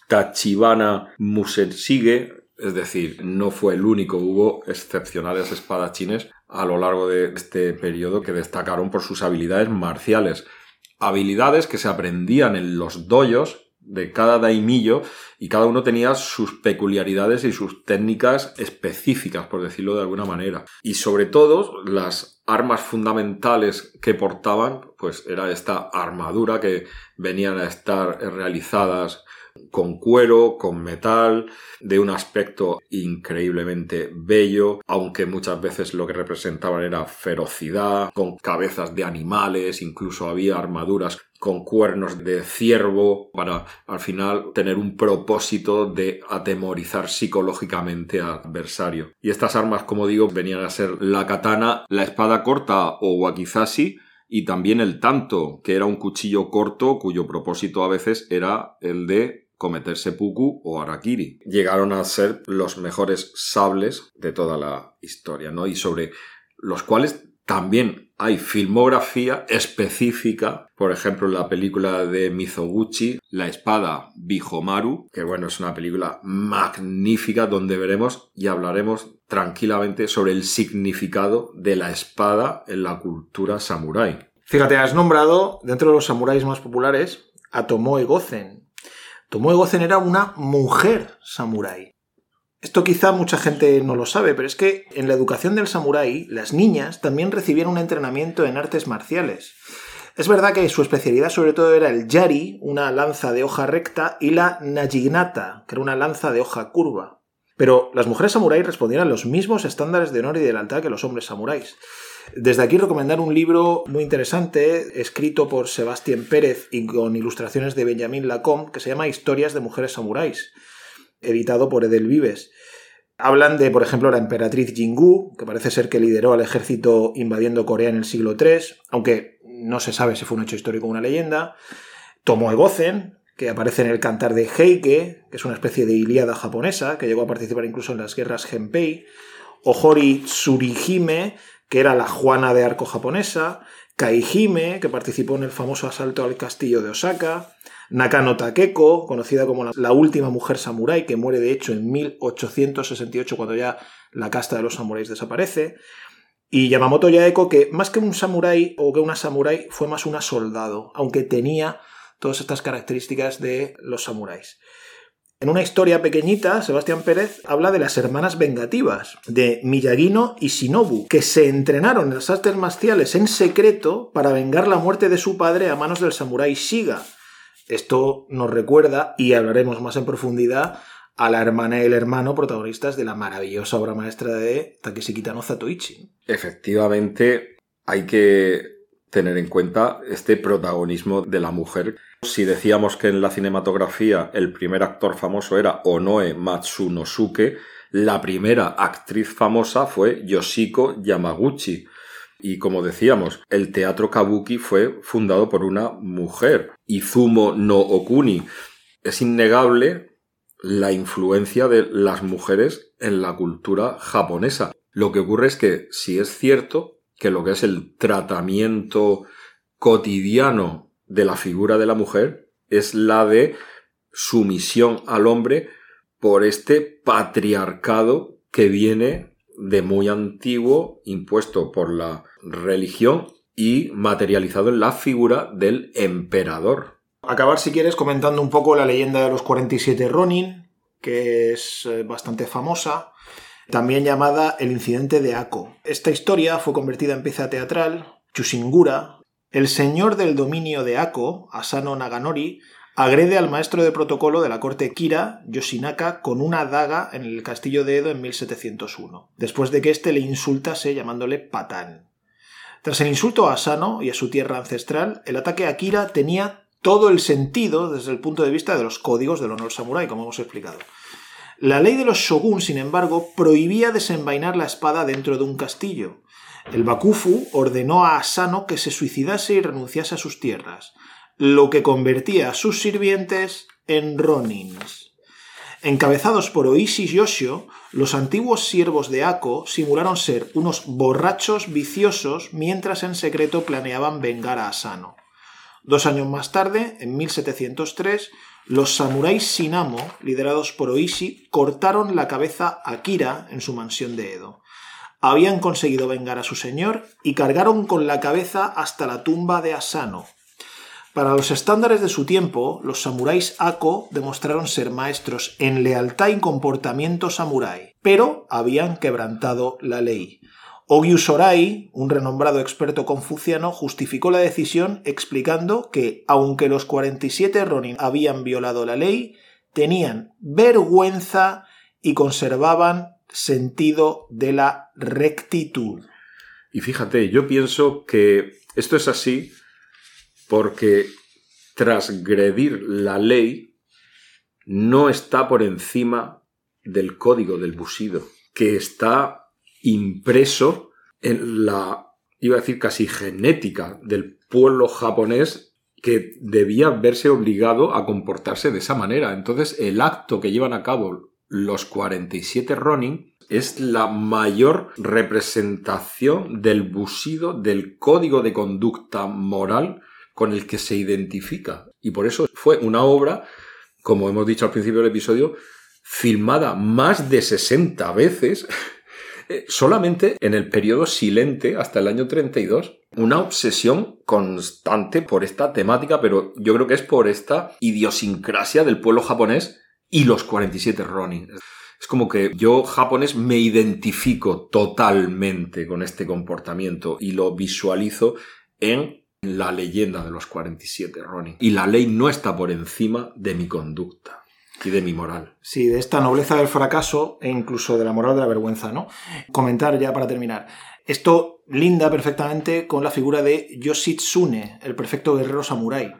Tachibana Museshige. Es decir, no fue el único, hubo excepcionales espadachines a lo largo de este periodo que destacaron por sus habilidades marciales. Habilidades que se aprendían en los dojos de cada daimyo y cada uno tenía sus peculiaridades y sus técnicas específicas, por decirlo de alguna manera. Y sobre todo, las armas fundamentales que portaban, pues era esta armadura que venían a estar realizadas con cuero, con metal, de un aspecto increíblemente bello, aunque muchas veces lo que representaban era ferocidad, con cabezas de animales, incluso había armaduras con cuernos de ciervo para al final tener un propósito de atemorizar psicológicamente al adversario. Y estas armas, como digo, venían a ser la katana, la espada corta o wakizashi, y también el tanto, que era un cuchillo corto cuyo propósito a veces era el de cometer seppuku o harakiri. Llegaron a ser los mejores sables de toda la historia, ¿no? Y sobre los cuales también hay filmografía específica, por ejemplo en la película de Mizoguchi, La espada Bihomaru, que bueno, es una película magnífica donde veremos y hablaremos tranquilamente sobre el significado de la espada en la cultura samurái. Fíjate, has nombrado, dentro de los samuráis más populares, a Tomoe Gozen. Tomoe Gozen era una mujer samurái. Esto quizá mucha gente no lo sabe, pero es que en la educación del samurái, las niñas también recibían un entrenamiento en artes marciales. Es verdad que su especialidad sobre todo era el yari, una lanza de hoja recta, y la naginata, que era una lanza de hoja curva. Pero las mujeres samuráis respondían a los mismos estándares de honor y de lealtad que los hombres samuráis. Desde aquí recomendar un libro muy interesante, escrito por Sebastián Pérez y con ilustraciones de Benjamin Lacombe, que se llama Historias de mujeres samuráis, editado por Edelvives. Hablan de, por ejemplo, la emperatriz Jingu, que parece ser que lideró al ejército invadiendo Corea en el siglo tercero, aunque no se sabe si fue un hecho histórico o una leyenda. Tomoe Gozen, que aparece en el Cantar de Heike, que es una especie de ilíada japonesa, que llegó a participar incluso en las guerras Genpei. Ohori Tsurihime, que era la Juana de Arco japonesa. Kaihime, que participó en el famoso asalto al castillo de Osaka. Nakano Takeko, conocida como la, la última mujer samurái, que muere de hecho en mil ochocientos sesenta y ocho cuando ya la casta de los samuráis desaparece. Y Yamamoto Yaeko, que más que un samurái o que una samurái fue más una soldado, aunque tenía todas estas características de los samuráis. En una historia pequeñita, Sebastián Pérez habla de las hermanas vengativas, de Miyagino y Shinobu, que se entrenaron en las artes marciales en secreto para vengar la muerte de su padre a manos del samurái Shiga. Esto nos recuerda, y hablaremos más en profundidad, a la hermana y el hermano protagonistas de la maravillosa obra maestra de Takeshi Kitano Zatoichi. Efectivamente, hay que tener en cuenta este protagonismo de la mujer. Si decíamos que en la cinematografía el primer actor famoso era Onoe Matsunosuke, la primera actriz famosa fue Yoshiko Yamaguchi. Y como decíamos, el teatro kabuki fue fundado por una mujer, Izumo no Okuni. Es innegable la influencia de las mujeres en la cultura japonesa. Lo que ocurre es que sí es cierto que lo que es el tratamiento cotidiano de la figura de la mujer es la de sumisión al hombre por este patriarcado que viene de muy antiguo, impuesto por la religión y materializado en la figura del emperador. Acabar, si quieres, comentando un poco la leyenda de los cuarenta y siete Ronin, que es bastante famosa, también llamada El incidente de Ako. Esta historia fue convertida en pieza teatral. Chushingura, el señor del dominio de Ako, Asano Naganori, agrede al maestro de protocolo de la corte Kira, Yoshinaka, con una daga en el castillo de Edo en mil setecientos uno, después de que éste le insultase llamándole patán. Tras el insulto a Asano y a su tierra ancestral, el ataque a Kira tenía todo el sentido desde el punto de vista de los códigos del honor samurái, como hemos explicado. La ley de los shogun, sin embargo, prohibía desenvainar la espada dentro de un castillo. El Bakufu ordenó a Asano que se suicidase y renunciase a sus tierras, lo que convertía a sus sirvientes en ronins. Encabezados por Oishi Yoshio, los antiguos siervos de Ako simularon ser unos borrachos viciosos mientras en secreto planeaban vengar a Asano. Dos años más tarde, en mil setecientos tres, los samuráis Shinamo, liderados por Oishi, cortaron la cabeza a Kira en su mansión de Edo. Habían conseguido vengar a su señor y cargaron con la cabeza hasta la tumba de Asano. Para los estándares de su tiempo, los samuráis Ako demostraron ser maestros en lealtad y comportamiento samurái, pero habían quebrantado la ley. Ogyu Sorai, un renombrado experto confuciano, justificó la decisión explicando que, aunque los cuarenta y siete Ronin habían violado la ley, tenían vergüenza y conservaban sentido de la rectitud. Y fíjate, yo pienso que esto es así porque transgredir la ley no está por encima del código del bushido, que está impreso en la, iba a decir casi genética del pueblo japonés, que debía verse obligado a comportarse de esa manera. Entonces, el acto que llevan a cabo los cuarenta y siete Ronin es la mayor representación del bushido, del código de conducta moral con el que se identifica. Y por eso fue una obra, como hemos dicho al principio del episodio, filmada más de sesenta veces, solamente en el periodo silente hasta el año treinta y dos. Una obsesión constante por esta temática, pero yo creo que es por esta idiosincrasia del pueblo japonés y los cuarenta y siete Ronin. Es como que yo, japonés, me identifico totalmente con este comportamiento y lo visualizo en la leyenda de los cuarenta y siete Ronin. Y la ley no está por encima de mi conducta y de mi moral. Sí, de esta nobleza del fracaso e incluso de la moral de la vergüenza, ¿no? Comentar ya para terminar. Esto linda perfectamente con la figura de Yoshitsune, el perfecto guerrero samurái.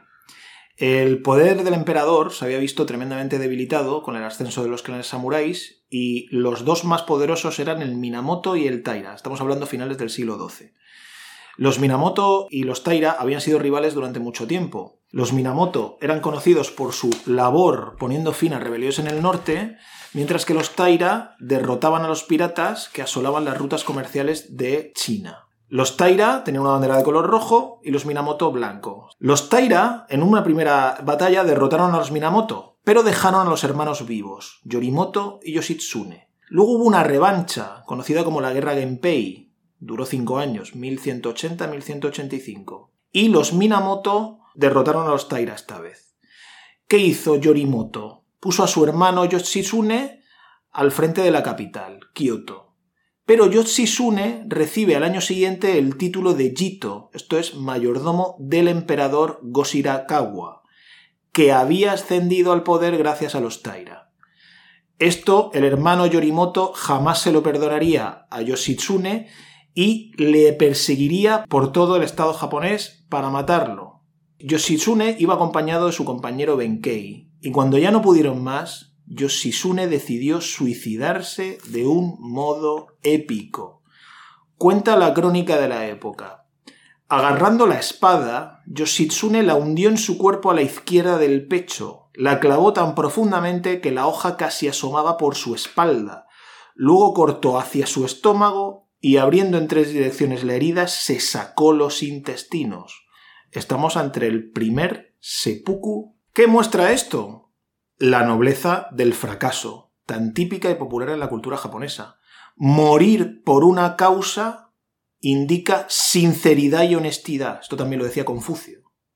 El poder del emperador se había visto tremendamente debilitado con el ascenso de los clanes samuráis y los dos más poderosos eran el Minamoto y el Taira. Estamos hablando finales del siglo doce. Los Minamoto y los Taira habían sido rivales durante mucho tiempo. Los Minamoto eran conocidos por su labor poniendo fin a rebeliones en el norte, mientras que los Taira derrotaban a los piratas que asolaban las rutas comerciales de China. Los Taira tenían una bandera de color rojo y los Minamoto blanco. Los Taira, en una primera batalla, derrotaron a los Minamoto, pero dejaron a los hermanos vivos, Yorimoto y Yoshitsune. Luego hubo una revancha, conocida como la Guerra Genpei. Duró cinco años, mil ciento ochenta a mil ciento ochenta y cinco. Y los Minamoto derrotaron a los Taira esta vez. ¿Qué hizo Yorimoto? puso a su hermano Yoshitsune al frente de la capital, Kioto. Pero Yoshitsune recibe al año siguiente el título de Jito, esto es mayordomo del emperador Go-Shirakawa, que había ascendido al poder gracias a los Taira. Esto el hermano Yorimoto jamás se lo perdonaría a Yoshitsune y le perseguiría por todo el estado japonés para matarlo. Yoshitsune iba acompañado de su compañero Benkei, y cuando ya no pudieron más, Yoshitsune decidió suicidarse de un modo épico. Cuenta la crónica de la época. Agarrando la espada, Yoshitsune la hundió en su cuerpo a la izquierda del pecho, la clavó tan profundamente que la hoja casi asomaba por su espalda. Luego cortó hacia su estómago y, abriendo en tres direcciones la herida, se sacó los intestinos. Estamos ante el primer seppuku. ¿Qué muestra esto? La nobleza del fracaso, tan típica y popular en la cultura japonesa. Morir por una causa indica sinceridad y honestidad. Esto también lo decía Confucio.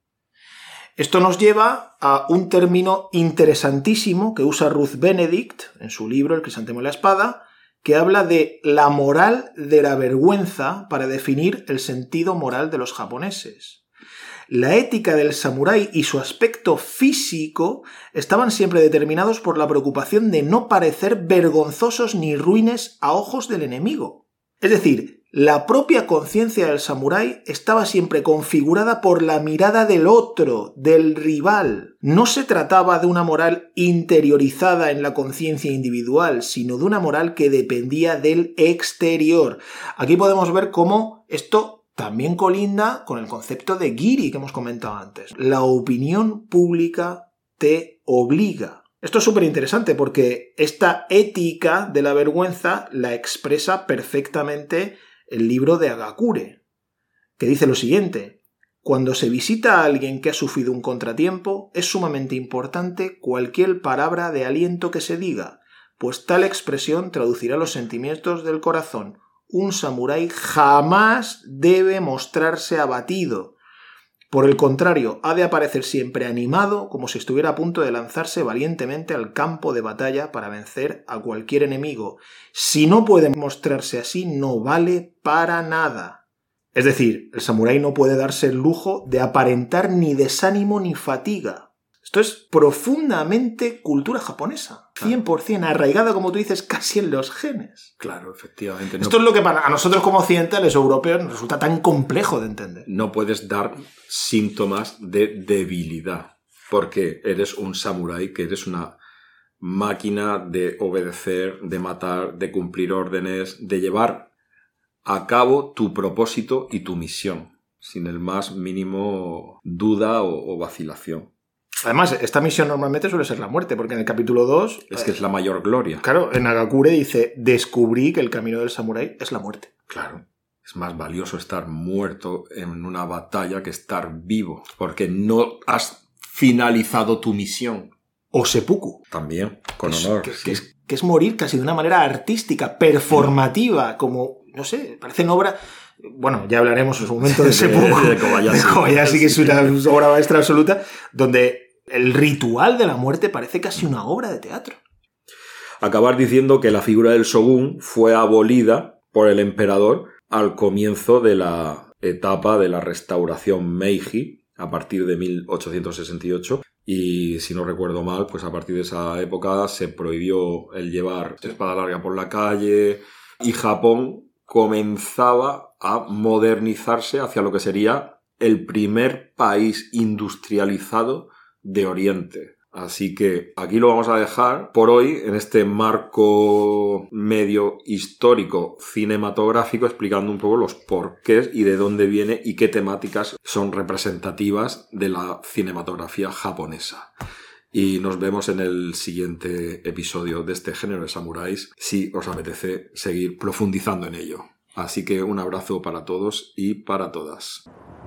Esto nos lleva a un término interesantísimo que usa Ruth Benedict en su libro El crisantemo y la espada, que habla de la moral de la vergüenza para definir el sentido moral de los japoneses. La ética del samurái y su aspecto físico estaban siempre determinados por la preocupación de no parecer vergonzosos ni ruines a ojos del enemigo. Es decir, la propia conciencia del samurái estaba siempre configurada por la mirada del otro, del rival. No se trataba de una moral interiorizada en la conciencia individual, sino de una moral que dependía del exterior. Aquí podemos ver cómo esto también colinda con el concepto de giri que hemos comentado antes. La opinión pública te obliga. Esto es súper interesante porque esta ética de la vergüenza la expresa perfectamente el libro de Hagakure, que dice lo siguiente: cuando se visita a alguien que ha sufrido un contratiempo, es sumamente importante cualquier palabra de aliento que se diga, pues tal expresión traducirá los sentimientos del corazón. Un samurái jamás debe mostrarse abatido. Por el contrario, ha de aparecer siempre animado, como si estuviera a punto de lanzarse valientemente al campo de batalla para vencer a cualquier enemigo. Si no puede mostrarse así, no vale para nada. Es decir, el samurái no puede darse el lujo de aparentar ni desánimo ni fatiga. Esto es profundamente cultura japonesa, cien por ciento arraigada, como tú dices, casi en los genes. Claro, efectivamente. No. Esto es lo que para a nosotros como occidentales o europeos nos resulta tan complejo de entender. No puedes dar síntomas de debilidad, porque eres un samurái, que eres una máquina de obedecer, de matar, de cumplir órdenes, de llevar a cabo tu propósito y tu misión, sin el más mínimo duda o, o vacilación. Además, esta misión normalmente suele ser la muerte, porque en el capítulo dos... Es que es la mayor gloria. Claro, en Hagakure dice, descubrí que el camino del samurái es la muerte. Claro. Es más valioso estar muerto en una batalla que estar vivo, porque no has finalizado tu misión. O seppuku. También, con es, honor. Que, sí. que, es, que es morir casi de una manera artística, performativa, como, no sé, parecen obra... Bueno, ya hablaremos en su momento de seppuku. de, de Kobayashi. De Kobayashi, que es una obra maestra absoluta, donde el ritual de la muerte parece casi una obra de teatro. Acabar diciendo que la figura del shogun fue abolida por el emperador al comienzo de la etapa de la restauración Meiji, a partir de mil ochocientos sesenta y ocho, y si no recuerdo mal, pues a partir de esa época se prohibió el llevar espada larga por la calle, y Japón comenzaba a modernizarse hacia lo que sería el primer país industrializado de Oriente. Así que aquí lo vamos a dejar por hoy en este marco medio histórico cinematográfico, explicando un poco los porqués y de dónde viene y qué temáticas son representativas de la cinematografía japonesa. Y nos vemos en el siguiente episodio de este género de samuráis, si os apetece seguir profundizando en ello. Así que un abrazo para todos y para todas.